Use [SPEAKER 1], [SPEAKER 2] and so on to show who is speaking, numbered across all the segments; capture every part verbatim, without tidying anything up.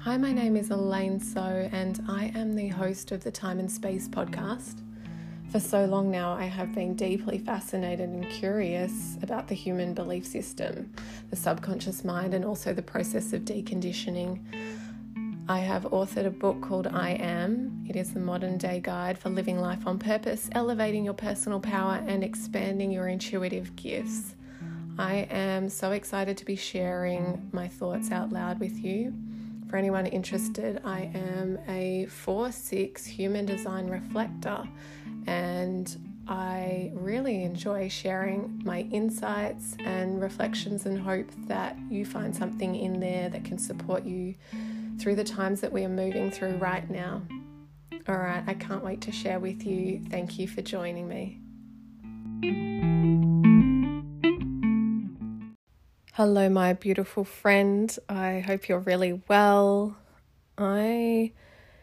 [SPEAKER 1] Hi, my name is Elaine So, and I am the host of the Time and Space podcast. For so long now, I have been deeply fascinated and curious about the human belief system, the subconscious mind, and also the process of deconditioning. I have authored a book called I Am. It is the modern day guide for living life on purpose, elevating your personal power, and expanding your intuitive gifts. I am so excited to be sharing my thoughts out loud with you. For anyone interested, I am a four six human design reflector, and I really enjoy sharing my insights and reflections and hope that you find something in there that can support you through the times that we are moving through right now. All right, I can't wait to share with you. Thank you for joining me. Hello, my beautiful friend. I hope you're really well. I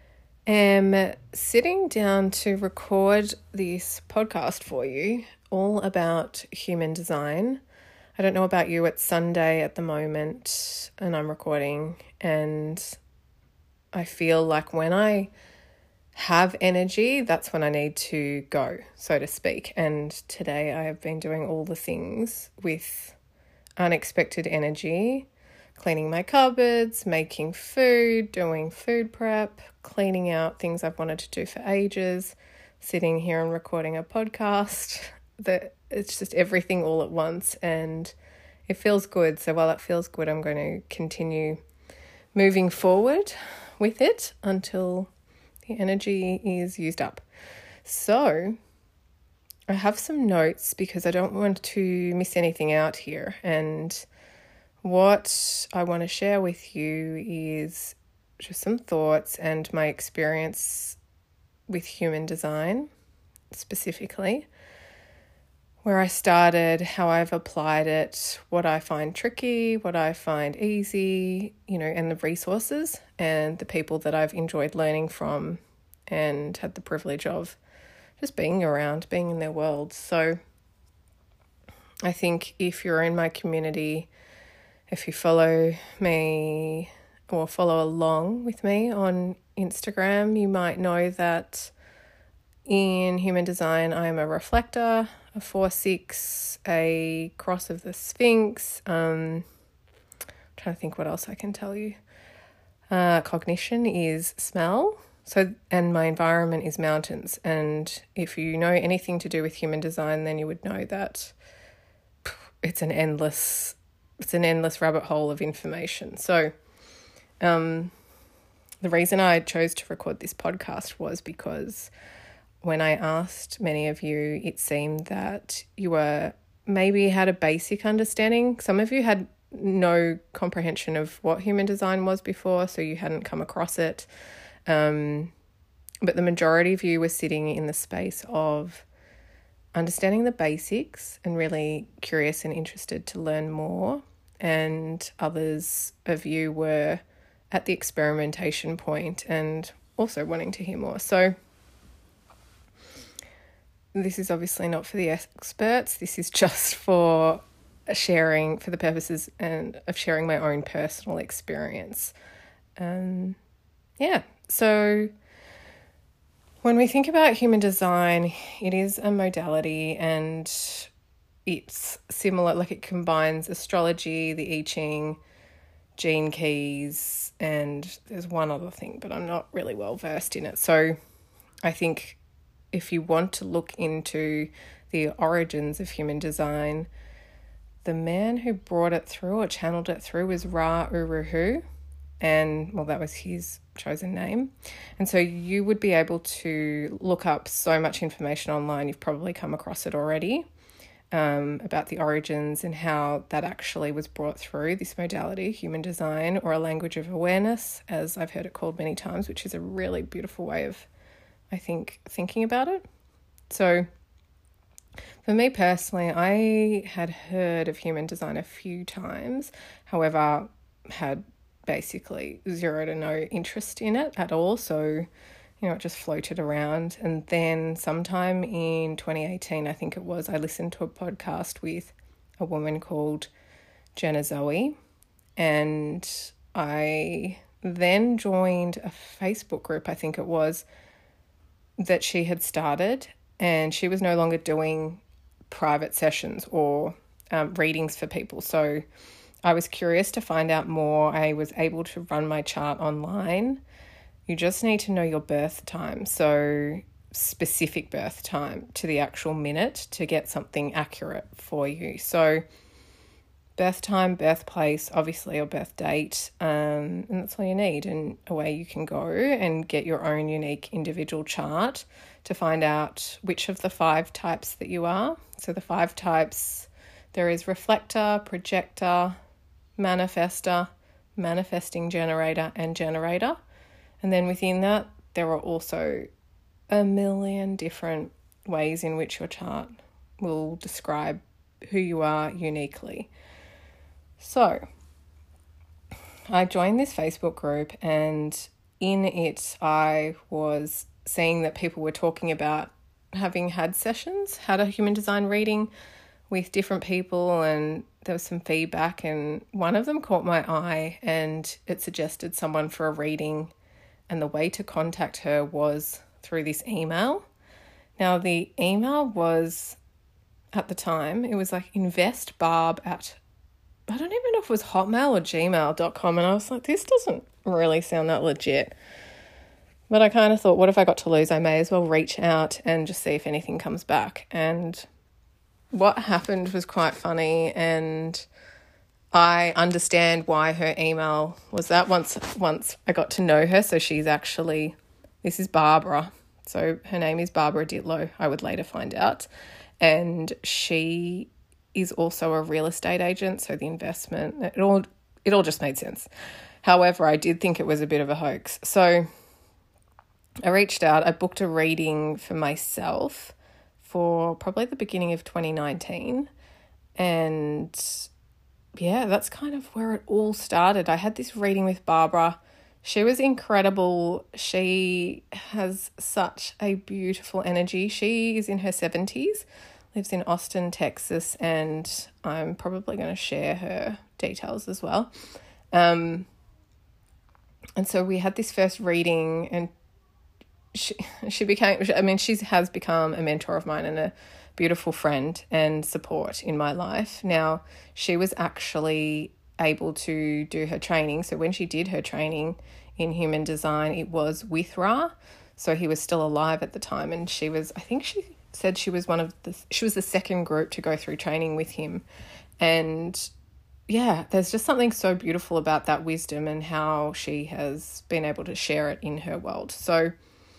[SPEAKER 1] am sitting down to record this podcast for you, all about human design. I don't know about you, it's Sunday at the moment and I'm recording, and I feel like when I have energy, that's when I need to go, so to speak. And today I have been doing all the things with unexpected energy, cleaning my cupboards, making food, doing food prep, cleaning out things I've wanted to do for ages, sitting here and recording a podcast. That it's just everything all at once, and it feels good. So while it feels good, I'm going to continue moving forward with it until the energy is used up. So I have some notes because I don't want to miss anything out here. And what I want to share with you is just some thoughts and my experience with human design specifically, where I started, how I've applied it, what I find tricky, what I find easy, you know, and the resources and the people that I've enjoyed learning from and had the privilege of just being around, being in their world. So I think if you're in my community, if you follow me or follow along with me on Instagram, you might know that in human design, I am a reflector, a four six, a cross of the Sphinx. Um, I'm trying to think what else I can tell you. Uh, cognition is smell. So, and my environment is mountains. And if you know anything to do with human design, then you would know that it's an endless, it's an endless rabbit hole of information. So, um, the reason I chose to record this podcast was because when I asked many of you, it seemed that you were maybe had a basic understanding. Some of you had no comprehension of what human design was before, so you hadn't come across it. Um, but the majority of you were sitting in the space of understanding the basics and really curious and interested to learn more. And others of you were at the experimentation point and also wanting to hear more. So this is obviously not for the experts. This is just for sharing, for the purposes and of sharing my own personal experience. Um, yeah. So when we think about human design, it is a modality and it's similar, like it combines astrology, the I Ching, gene keys, and there's one other thing, but I'm not really well versed in it. So I think if you want to look into the origins of human design, the man who brought it through or channeled it through was Ra Uru Hu. And, well, that was his chosen name. And so you would be able to look up so much information online. You've probably come across it already um, about the origins and how that actually was brought through, this modality, human design, or a language of awareness, as I've heard it called many times, which is a really beautiful way of, I think, thinking about it. So for me personally, I had heard of human design a few times, however, had basically zero to no interest in it at all. So, you know, it just floated around. And then sometime in twenty eighteen, I think it was, I listened to a podcast with a woman called Jenna Zoe, and I then joined a Facebook group, I think it was, that she had started, and she was no longer doing private sessions or um, readings for people. So I was curious to find out more. I was able to run my chart online. You just need to know your birth time, so specific birth time to the actual minute to get something accurate for you. So birth time, birthplace, obviously your birth date, um, and that's all you need. And away you can go and get your own unique individual chart to find out which of the five types that you are. So the five types, there is reflector, projector, manifester, manifesting generator, and generator. And then within that, there are also a million different ways in which your chart will describe who you are uniquely. So I joined this Facebook group, and in it I was seeing that people were talking about having had sessions, had a human design reading with different people, and there was some feedback, and one of them caught my eye, and it suggested someone for a reading, and the way to contact her was through this email. Now the email was, at the time, it was like investbarb at, I don't even know if it was hotmail or gmail dot com, and I was like, this doesn't really sound that legit. But I kind of thought, what if I got to lose? I may as well reach out and just see if anything comes back. And what happened was quite funny, and I understand why her email was that once once I got to know her. So she's actually, this is Barbara. So her name is Barbara Ditlow, I would later find out. And she is also a real estate agent, so the investment, it all it all just made sense. However, I did think it was a bit of a hoax. So I reached out, I booked a reading for myself for probably the beginning of twenty nineteen. And yeah, that's kind of where it all started. I had this reading with Barbara. She was incredible. She has such a beautiful energy. She is in her seventies, lives in Austin, Texas, and I'm probably going to share her details as well. Um, and so we had this first reading, and she she became, I mean, she has become a mentor of mine and a beautiful friend and support in my life. Now, she was actually able to do her training. So when she did her training in human design, it was with Ra. So he was still alive at the time, and she was, I think she said she was one of the, she was the second group to go through training with him. And yeah, there's just something so beautiful about that wisdom and how she has been able to share it in her world. So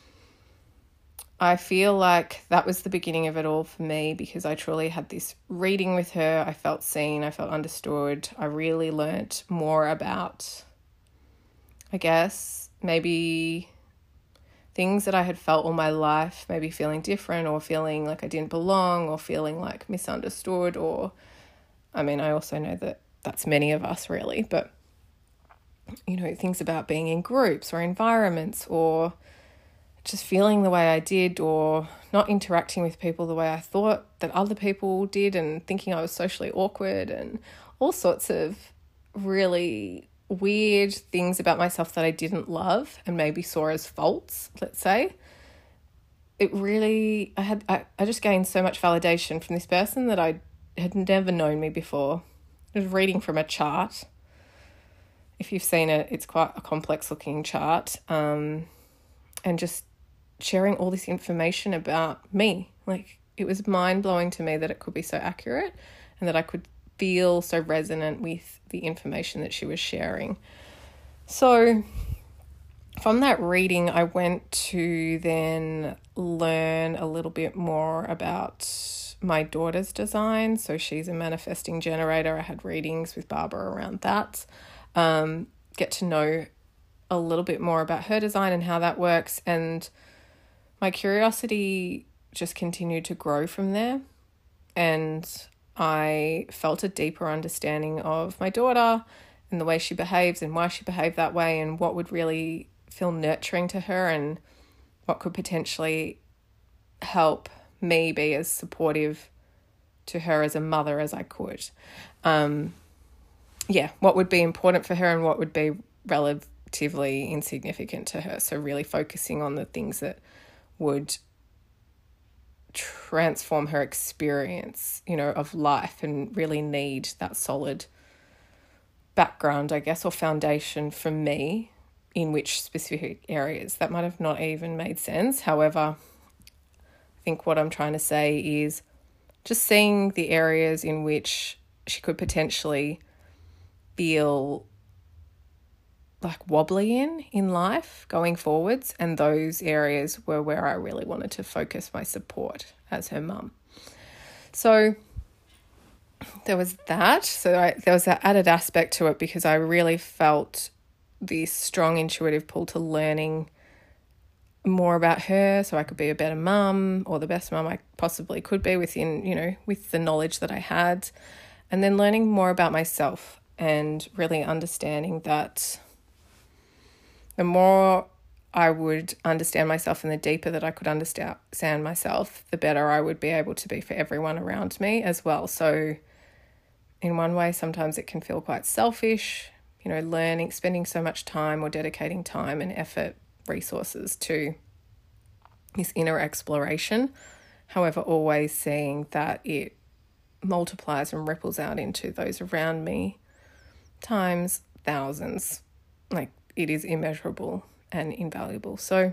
[SPEAKER 1] I feel like that was the beginning of it all for me, because I truly had this reading with her. I felt seen, I felt understood. I really learnt more about, I guess, maybe things that I had felt all my life, maybe feeling different or feeling like I didn't belong or feeling like misunderstood, or, I mean, I also know that that's many of us really, but, you know, things about being in groups or environments, or just feeling the way I did, or not interacting with people the way I thought that other people did, and thinking I was socially awkward, and all sorts of really weird things about myself that I didn't love and maybe saw as faults, let's say. It really, I had, I, I just gained so much validation from this person that I had never known me before. I was reading from a chart. If you've seen it, it's quite a complex looking chart. Um, and just sharing all this information about me. Like, it was mind-blowing to me that it could be so accurate and that I could feel so resonant with the information that she was sharing. So from that reading, I went to then learn a little bit more about my daughter's design. So she's a manifesting generator. I had readings with Barbara around that. Um, get to know a little bit more about her design and how that works. And my curiosity just continued to grow from there. And I felt a deeper understanding of my daughter and the way she behaves and why she behaved that way, and what would really feel nurturing to her, and what could potentially help me be as supportive to her as a mother as I could. Um, yeah, what would be important for her and what would be relative relatively insignificant to her. So really focusing on the things that would transform her experience, you know, of life, and really need that solid background, I guess, or foundation for me in which specific areas. That might have not even made sense. However, I think what I'm trying to say is just seeing the areas in which she could potentially feel like wobbly in in life going forwards, and those areas were where I really wanted to focus my support as her mum. So there was that. So I, there was that added aspect to it, because I really felt this strong intuitive pull to learning more about her so I could be a better mum, or the best mum I possibly could be within, you know, with the knowledge that I had. And then learning more about myself and really understanding that the more I would understand myself and the deeper that I could understand myself, the better I would be able to be for everyone around me as well. So in one way, sometimes it can feel quite selfish, you know, learning, spending so much time or dedicating time and effort, resources to this inner exploration. However, always seeing that it multiplies and ripples out into those around me times thousands. Like, it is immeasurable and invaluable. So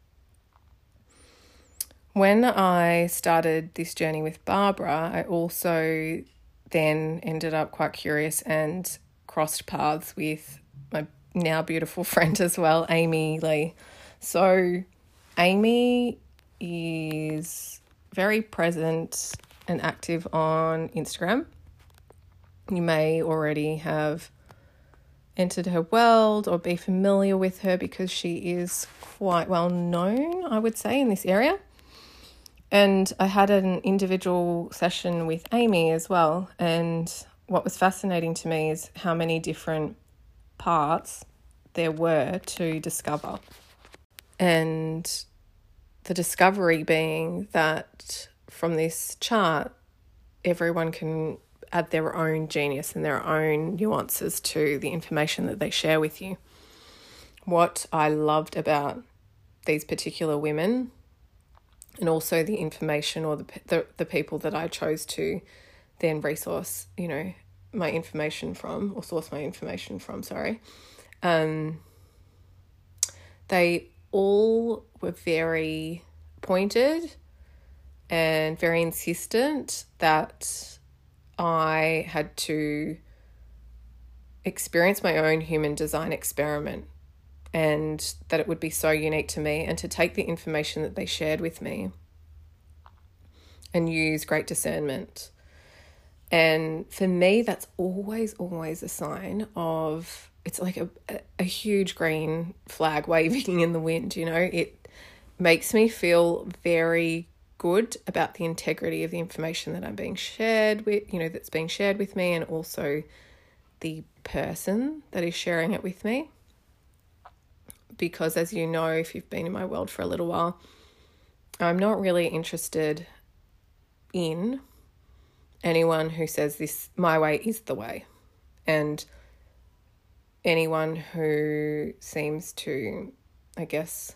[SPEAKER 1] when I started this journey with Barbara, I also then ended up quite curious and crossed paths with my now beautiful friend as well, Amy Lee. So Amy is very present and active on Instagram. You may already have entered her world or be familiar with her, because she is quite well known, I would say, in this area. And I had an individual session with Amy as well. And what was fascinating to me is how many different parts there were to discover. And the discovery being that from this chart, everyone can add their own genius and their own nuances to the information that they share with you. What I loved about these particular women, and also the information or the the, the people that I chose to then resource, you know, my information from, or source my information from, sorry, um, they all were very pointed and very insistent that I had to experience my own human design experiment, and that it would be so unique to me, and to take the information that they shared with me and use great discernment. And for me, that's always, always a sign of, it's like a, a huge green flag waving in the wind, you know. It makes me feel very good about the integrity of the information that I'm being shared with, you know, that's being shared with me, and also the person that is sharing it with me. Because as you know, if you've been in my world for a little while, I'm not really interested in anyone who says this, my way is the way. And anyone who seems to, I guess,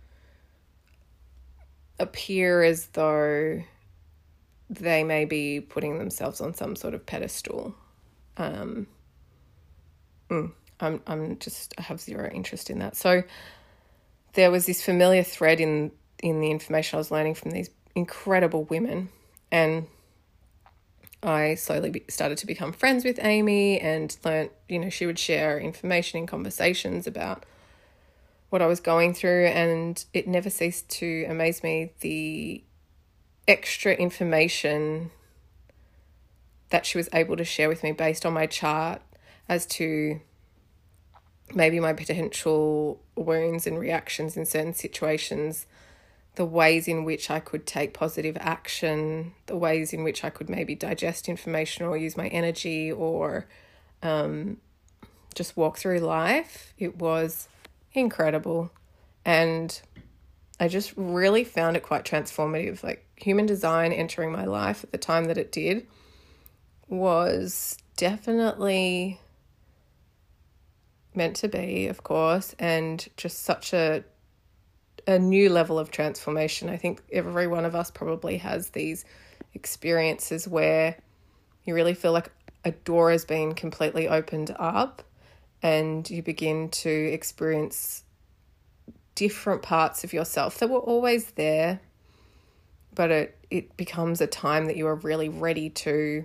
[SPEAKER 1] appear as though they may be putting themselves on some sort of pedestal. Um, mm, I'm I'm just I have zero interest in that. So there was this familiar thread in in the information I was learning from these incredible women, and I slowly be, started to become friends with Amy, and learnt, you know, she would share information in conversations about what I was going through, and it never ceased to amaze me the extra information that she was able to share with me based on my chart as to maybe my potential wounds and reactions in certain situations, the ways in which I could take positive action, the ways in which I could maybe digest information or use my energy, or um, just walk through life. It was incredible. And I just really found it quite transformative. Like, human design entering my life at the time that it did was definitely meant to be, of course, and just such a a new level of transformation. I think every one of us probably has these experiences where you really feel like a door has been completely opened up and you begin to experience different parts of yourself that were always there, but it, it becomes a time that you are really ready to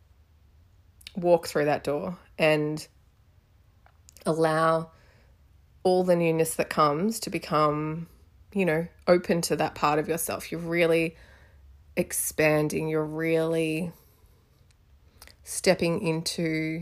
[SPEAKER 1] walk through that door and allow all the newness that comes to become, you know, open to that part of yourself. You're really expanding, you're really stepping into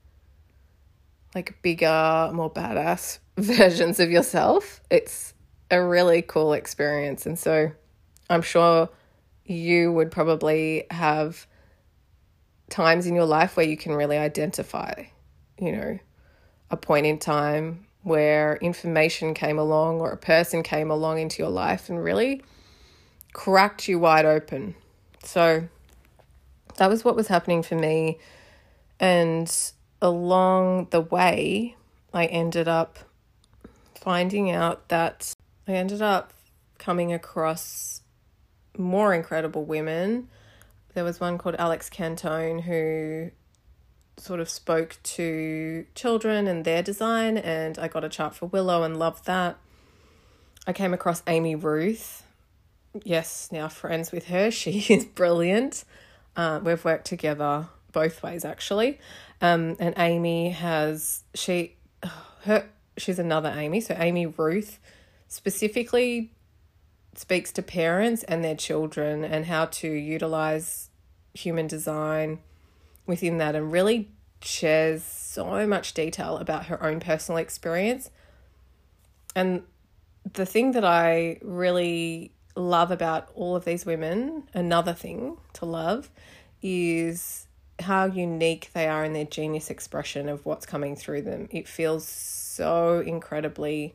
[SPEAKER 1] like bigger, more badass versions of yourself. It's a really cool experience. And so I'm sure you would probably have times in your life where you can really identify, you know, a point in time where information came along or a person came along into your life and really cracked you wide open. So that was what was happening for me. And along the way, I ended up finding out that I ended up coming across more incredible women. There was one called Alex Cantone who sort of spoke to children and their design, and I got a chart for Willow and loved that. I came across Amy Ruth. Yes, now friends with her. She is brilliant. Uh, we've worked together both ways, actually. Um, and Amy has, she, her, she's another Amy. So Amy Ruth specifically speaks to parents and their children and how to utilize human design within that, and really shares so much detail about her own personal experience. And the thing that I really love about all of these women, another thing to love, is how unique they are in their genius expression of what's coming through them. It feels so incredibly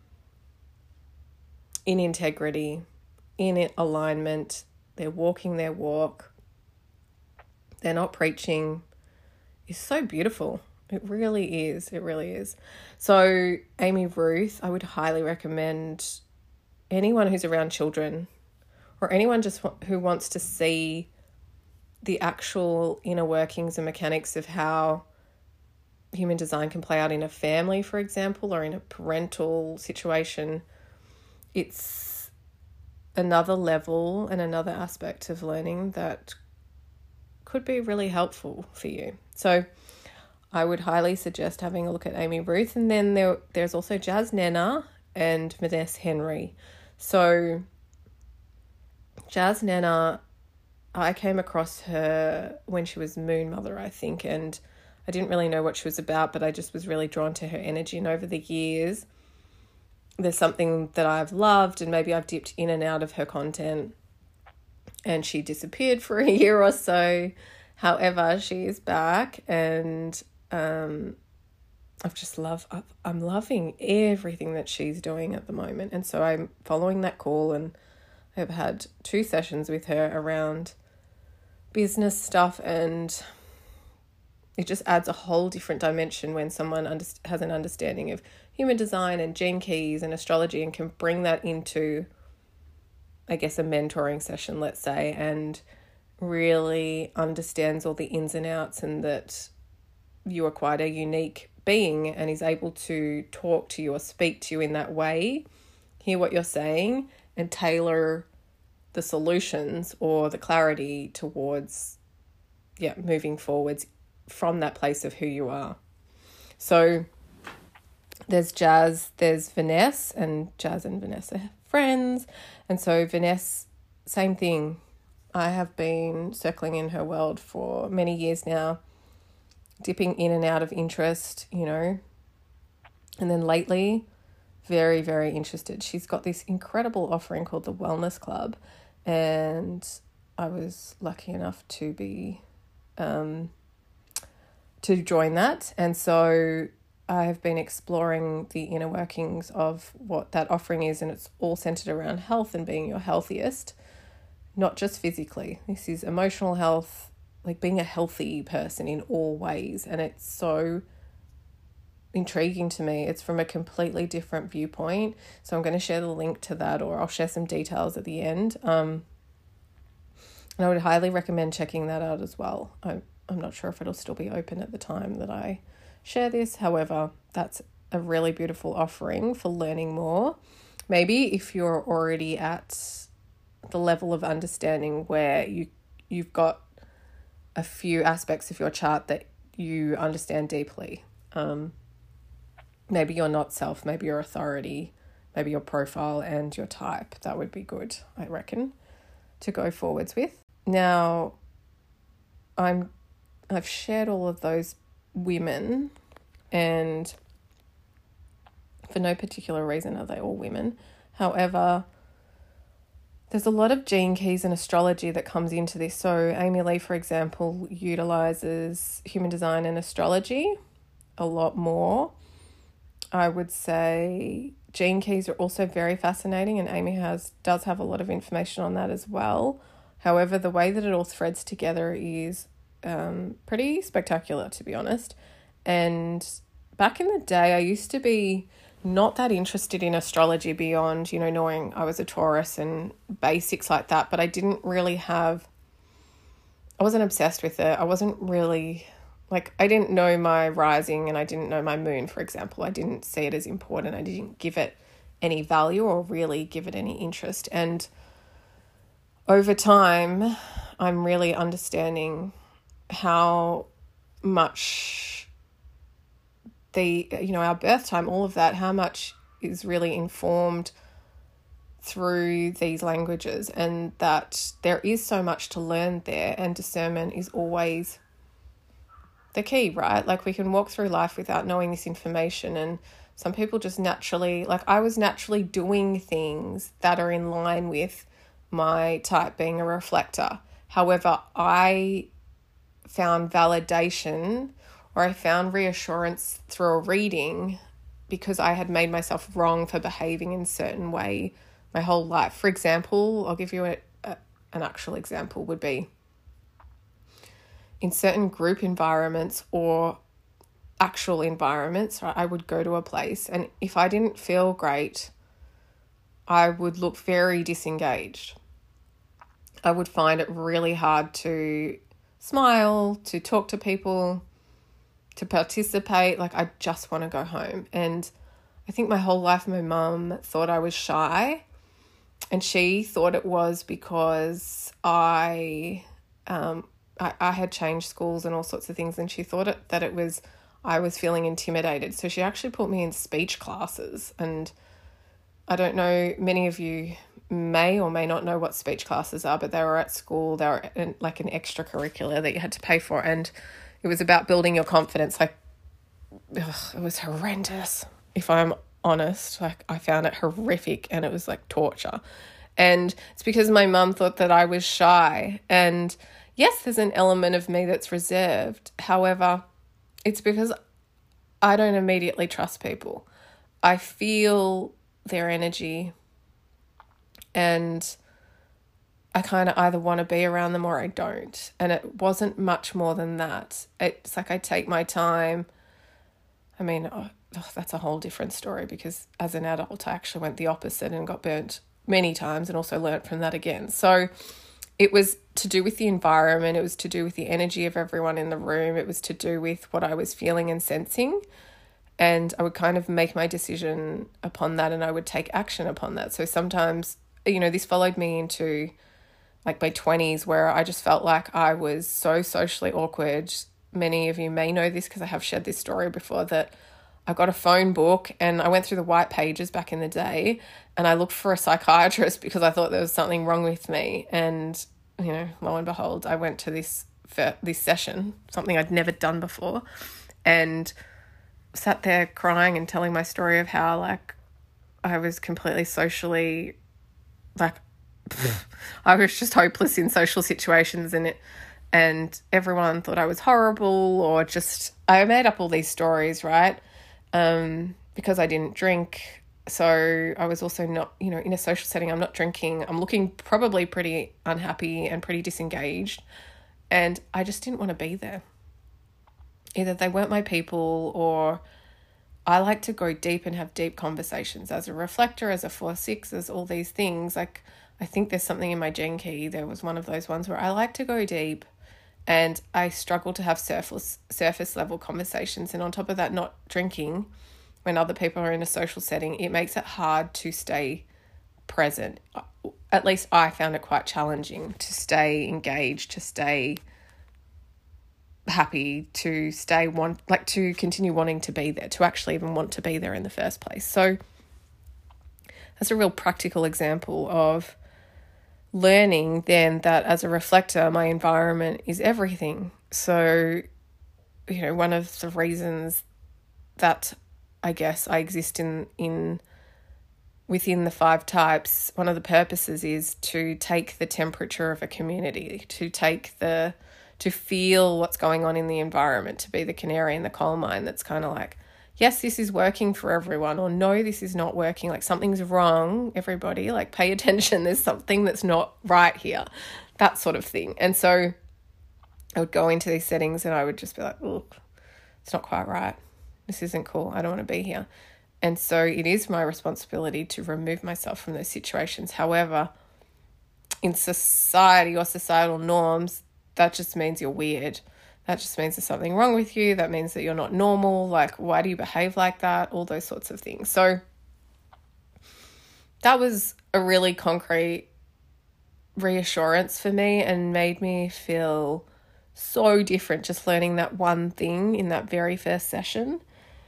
[SPEAKER 1] in integrity, in alignment. They're walking their walk. They're not preaching. It's so beautiful. It really is. It really is. So Amy Ruth, I would highly recommend anyone who's around children or anyone just who wants to see the actual inner workings and mechanics of how human design can play out in a family, for example, or in a parental situation. It's another level and another aspect of learning that could be really helpful for you. So I would highly suggest having a look at Amy Ruth. And then there there's also Jazz Nenna and Vanessa Henry. So Jazz Nenna, I came across her when she was Moon Mother, I think, and I didn't really know what she was about, but I just was really drawn to her energy. And over the years, there's something that I've loved, and maybe I've dipped in and out of her content, and she disappeared for a year or so. However, she is back, and um, I've just love. I'm loving everything that she's doing at the moment, and so I'm following that call, and I've had two sessions with her around business stuff, and it just adds a whole different dimension when someone under- has an understanding of human design and gene keys and astrology and can bring that into, I guess, a mentoring session, let's say, and really understands all the ins and outs, and that you are quite a unique being and is able to talk to you or speak to you in that way, hear what you're saying, and tailor the solutions or the clarity towards, yeah, moving forwards from that place of who you are. So there's Jazz, there's Vanessa, and Jazz and Vanessa are friends. And so Vanessa, same thing. I have been circling in her world for many years now, dipping in and out of interest, you know. And then lately, very, very interested. She's got this incredible offering called the Wellness Club. And I was lucky enough to be, um, to join that. And so I have been exploring the inner workings of what that offering is, and it's all centered around health and being your healthiest, not just physically. This is emotional health, like being a healthy person in all ways. And it's so intriguing to me. It's from a completely different viewpoint. So I'm going to share the link to that, or I'll share some details at the end. Um, and I would highly recommend checking that out as well. I'm, I'm not sure if it'll still be open at the time that I share this. However, that's a really beautiful offering for learning more. Maybe if you're already at the level of understanding where you, you've got a few aspects of your chart that you understand deeply. Um, maybe you're not self, maybe your authority, maybe your profile and your type. That would be good, I reckon, to go forwards with. Now, I'm, I've shared all of those women, and for no particular reason are they all women. However, there's a lot of gene keys and astrology that comes into this. So Amy Lee, for example, utilizes human design and astrology a lot more. I would say gene keys are also very fascinating, and Amy has does have a lot of information on that as well. However, the way that it all threads together is um, pretty spectacular, to be honest. And back in the day, I used to be not that interested in astrology beyond, you know, knowing I was a Taurus and basics like that, but I didn't really have, I wasn't obsessed with it. I wasn't really, like, I didn't know my rising and I didn't know my moon, for example. I didn't see it as important. I didn't give it any value or really give it any interest. And over time, I'm really understanding how much the, you know, our birth time, all of that, how much is really informed through these languages, and that there is so much to learn there, and discernment is always the key, right? Like, we can walk through life without knowing this information, and some people just naturally, like I was naturally doing things that are in line with my type being a reflector. However, I found validation, or I found reassurance through a reading, because I had made myself wrong for behaving in a certain way my whole life. For example, I'll give you a, a, an actual example would be in certain group environments or actual environments, right, I would go to a place, and if I didn't feel great, I would look very disengaged. I would find it really hard to smile, to talk to people, to participate. Like, I just want to go home. And I think my whole life my mum thought I was shy, and she thought it was because I um I, I had changed schools and all sorts of things, and she thought it, that it was I was feeling intimidated. So she actually put me in speech classes, and I don't know, many of you may or may not know what speech classes are, but they were at school. They were in, like an extracurricular that you had to pay for, and it was about building your confidence. Like, ugh, it was horrendous, if I'm honest. Like, I found it horrific, and it was like torture. And it's because my mum thought that I was shy. And yes, there's an element of me that's reserved. However, it's because I don't immediately trust people. I feel their energy, and I kind of either want to be around them or I don't. And it wasn't much more than that. It's like I take my time. I mean, oh, oh, that's a whole different story, because as an adult, I actually went the opposite and got burnt many times, and also learnt from that again. So it was to do with the environment. It was to do with the energy of everyone in the room. It was to do with what I was feeling and sensing. And I would kind of make my decision upon that, and I would take action upon that. So sometimes, you know, this followed me into like my twenties, where I just felt like I was so socially awkward. Many of you may know this because I have shared this story before, that I got a phone book and I went through the white pages back in the day, and I looked for a psychiatrist because I thought there was something wrong with me. And, you know, lo and behold, I went to this this session, something I'd never done before, and sat there crying and telling my story of how, like, I was completely socially, like, I was just hopeless in social situations, and it, and everyone thought I was horrible, or just, I made up all these stories, right? Um, because I didn't drink. So I was also not, you know, in a social setting, I'm not drinking. I'm looking probably pretty unhappy and pretty disengaged. And I just didn't want to be there. Either they weren't my people, or I like to go deep and have deep conversations as a reflector, as a four six, as all these things. Like, I think there's something in my gene key. There was one of those ones where I like to go deep, and I struggle to have surface surface level conversations. And on top of that, not drinking when other people are in a social setting, it makes it hard to stay present. At least I found it quite challenging to stay engaged, to stay happy, to stay want like to continue wanting to be there, to actually even want to be there in the first place. So that's a real practical example of learning then that as a reflector, my environment is everything. So, you know, one of the reasons that I guess I exist in in within the five types, one of the purposes is to take the temperature of a community, to take the to feel what's going on in the environment, to be the canary in the coal mine that's kind of like, yes, this is working for everyone, or no, this is not working, like something's wrong, everybody, like pay attention, there's something that's not right here, that sort of thing. And so I would go into these settings and I would just be like, look, it's not quite right. This isn't cool. I don't want to be here. And so it is my responsibility to remove myself from those situations. However, in society or societal norms, that just means you're weird. That just means there's something wrong with you. That means that you're not normal. Like, why do you behave like that? All those sorts of things. So that was a really concrete reassurance for me and made me feel so different just learning that one thing in that very first session.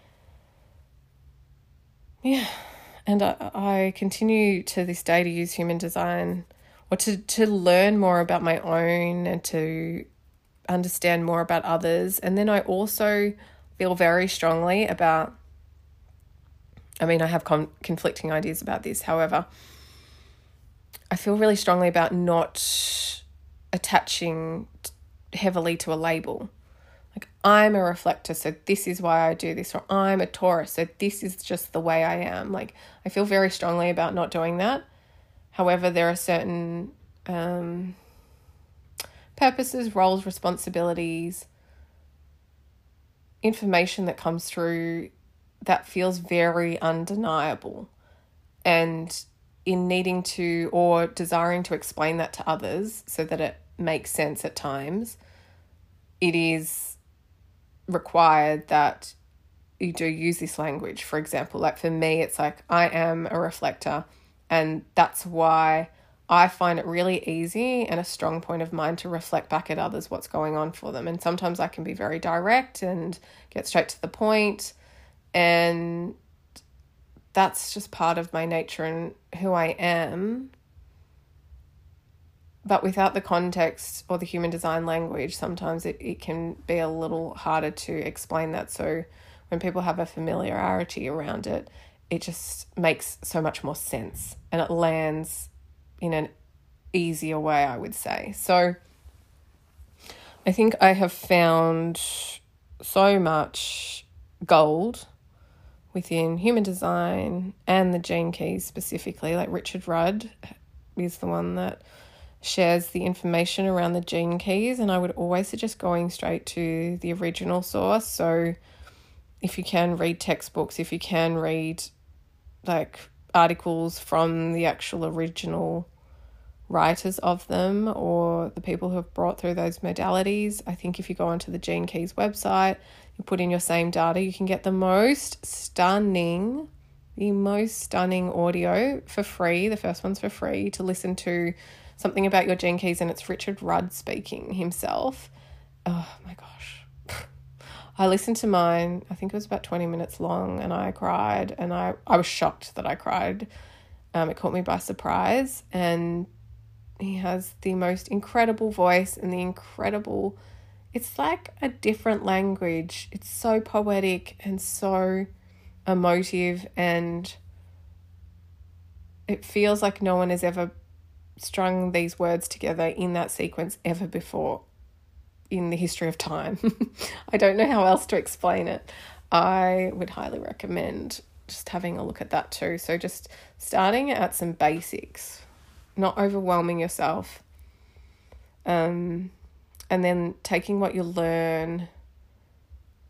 [SPEAKER 1] Yeah. And I, I continue to this day to use human design or to, to learn more about my own and to understand more about others. And then I also feel very strongly about, I mean, I have con- conflicting ideas about this. However, I feel really strongly about not attaching heavily to a label. Like, I'm a reflector, so this is why I do this, or I'm a Taurus, so this is just the way I am. Like, I feel very strongly about not doing that. However, there are certain um, purposes, roles, responsibilities, information that comes through that feels very undeniable. And in needing to or desiring to explain that to others so that it makes sense at times, it is required that you do use this language. For example, like for me, it's like, I am a reflector, and that's why I find it really easy and a strong point of mine to reflect back at others what's going on for them. And sometimes I can be very direct and get straight to the point, and that's just part of my nature and who I am. But without the context or the human design language, sometimes it, it can be a little harder to explain that. So when people have a familiarity around it, it just makes so much more sense and it lands in an easier way, I would say. So I think I have found so much gold within human design and the gene keys specifically. Like Richard Rudd is the one that shares the information around the gene keys, and I would always suggest going straight to the original source. So if you can read textbooks, if you can read like articles from the actual original writers of them or the people who have brought through those modalities, I think if you go onto the Gene Keys website, you put in your same data, you can get the most stunning, the most stunning audio for free. The first one's for free to listen to something about your Gene Keys, and it's Richard Rudd speaking himself. Oh my gosh. I listened to mine, I think it was about twenty minutes long, and I cried, and I, I was shocked that I cried. Um, it caught me by surprise, and he has the most incredible voice and the incredible, it's like a different language. It's so poetic and so emotive, and it feels like no one has ever strung these words together in that sequence ever before in the history of time. I don't know how else to explain it. I would highly recommend just having a look at that too. So just starting at some basics, not overwhelming yourself, um, and then taking what you learn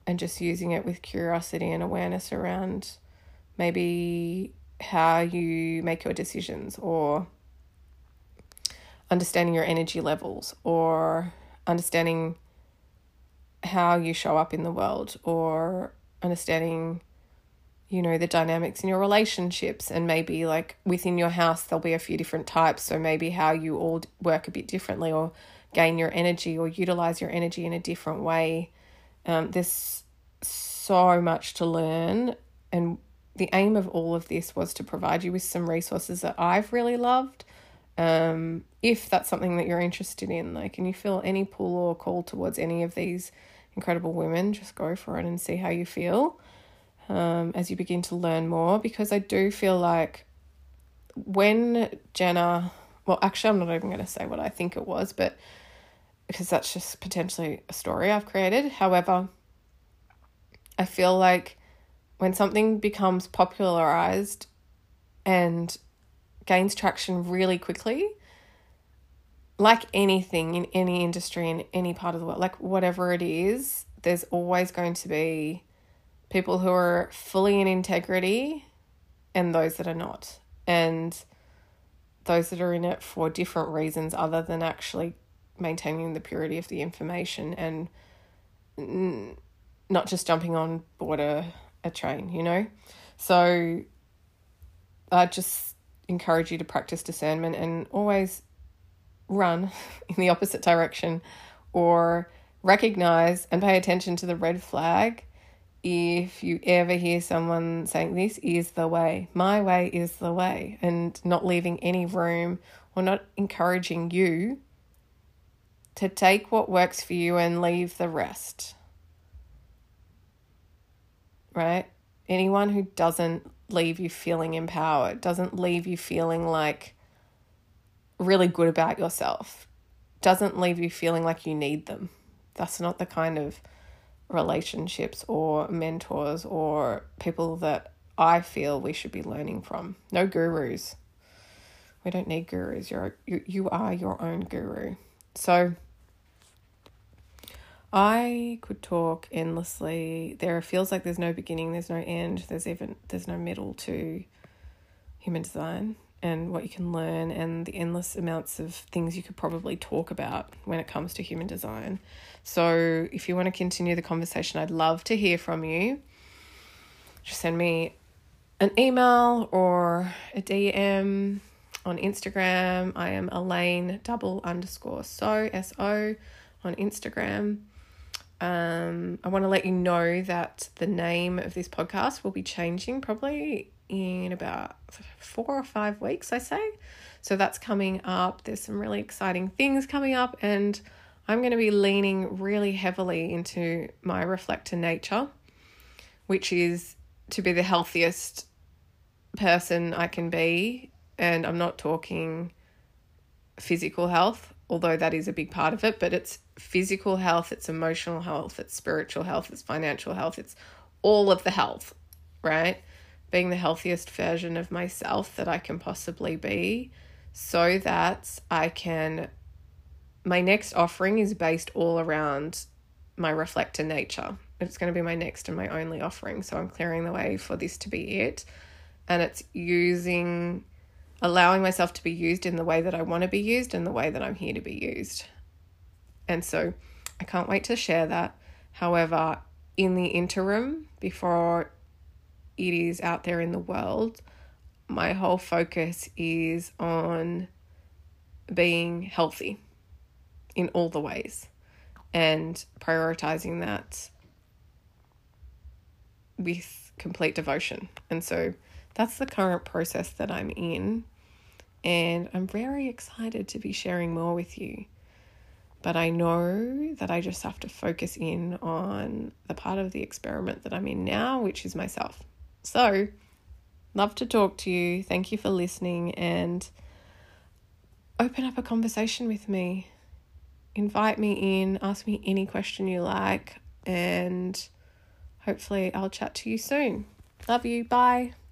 [SPEAKER 1] and just using it with curiosity and awareness around maybe how you make your decisions, or understanding your energy levels, or understanding how you show up in the world, or understanding, you know, the dynamics in your relationships. And maybe like within your house, there'll be a few different types. So maybe how you all work a bit differently, or gain your energy, or utilize your energy in a different way. Um, there's so much to learn. And the aim of all of this was to provide you with some resources that I've really loved. Um, if that's something that you're interested in, like, and you feel any pull or call towards any of these incredible women, just go for it and see how you feel um, as you begin to learn more. Because I do feel like when Jenna, well, actually, I'm not even going to say what I think it was, but because that's just potentially a story I've created. However, I feel like when something becomes popularized and gains traction really quickly, like anything in any industry, in any part of the world, like whatever it is, there's always going to be people who are fully in integrity and those that are not. And those that are in it for different reasons other than actually maintaining the purity of the information and n- not just jumping on board a, a train, you know? So I just encourage you to practice discernment and always run in the opposite direction, or recognize and pay attention to the red flag if you ever hear someone saying this is the way, my way is the way, and not leaving any room or not encouraging you to take what works for you and leave the rest. Right? Anyone who doesn't leave you feeling empowered, doesn't leave you feeling like really good about yourself, doesn't leave you feeling like you need them. That's not the kind of relationships or mentors or people that I feel we should be learning from. No gurus. We don't need gurus. You're you, you are your own guru. So I could talk endlessly. There feels like there's no beginning, there's no end, there's even there's no middle to human design and what you can learn, and the endless amounts of things you could probably talk about when it comes to human design. So if you want to continue the conversation, I'd love to hear from you. Just send me an email or a D M on Instagram. I am Elaine double underscore so, S O, on Instagram. Um, I want to let you know that the name of this podcast will be changing probably in about four or five weeks, I say. So that's coming up. There's some really exciting things coming up, and I'm going to be leaning really heavily into my reflector nature, which is to be the healthiest person I can be. And I'm not talking physical health, although that is a big part of it, but it's physical health, it's emotional health, it's spiritual health, it's financial health, it's all of the health, right? Being the healthiest version of myself that I can possibly be, so that I can, my next offering is based all around my reflector nature. It's going to be my next and my only offering. So I'm clearing the way for this to be it. And it's using, allowing myself to be used in the way that I want to be used and the way that I'm here to be used. And so I can't wait to share that. However, in the interim, before it is out there in the world, my whole focus is on being healthy in all the ways and prioritizing that with complete devotion. And so that's the current process that I'm in, and I'm very excited to be sharing more with you. But I know that I just have to focus in on the part of the experiment that I'm in now, which is myself. So, love to talk to you. Thank you for listening, and open up a conversation with me. Invite me in, ask me any question you like, and hopefully I'll chat to you soon. Love you. Bye.